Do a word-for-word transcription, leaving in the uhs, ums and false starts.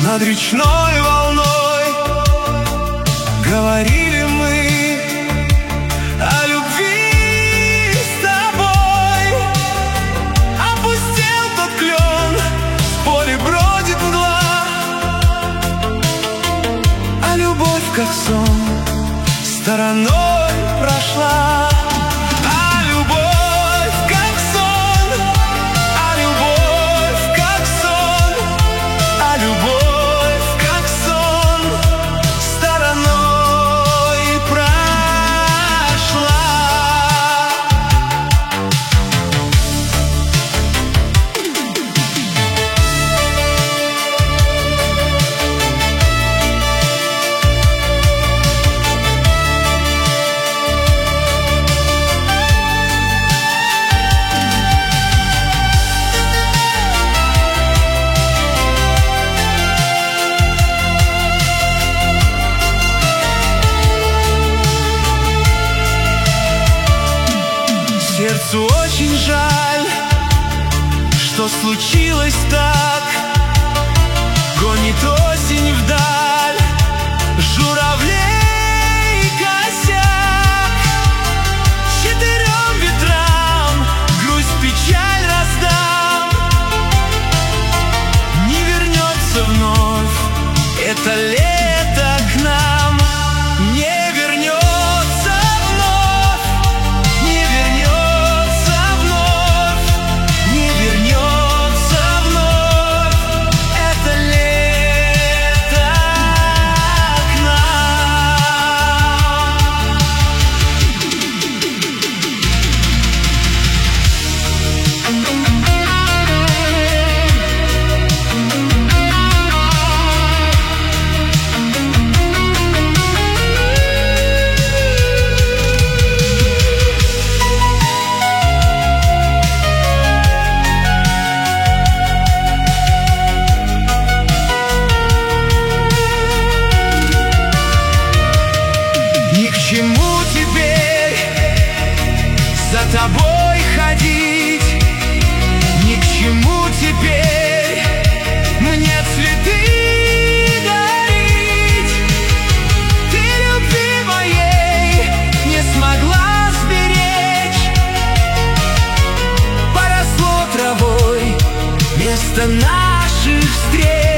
Над речной волной говорили мы о любви с тобой. Опустел тот клен, в поле бродит мгла, а любовь, как сон, стороной прошла. Сердцу очень жаль, что случилось так. Гонит осень вдаль журавлей косяк. Четырем ветрам грусть, печаль раздам. Не вернется вновь это лето к нам. Не вернется. Чему теперь за тобой ходить? Ни к чему теперь мне цветы дарить. Ты любви моей не смогла сберечь. Поросло травой место наших встреч.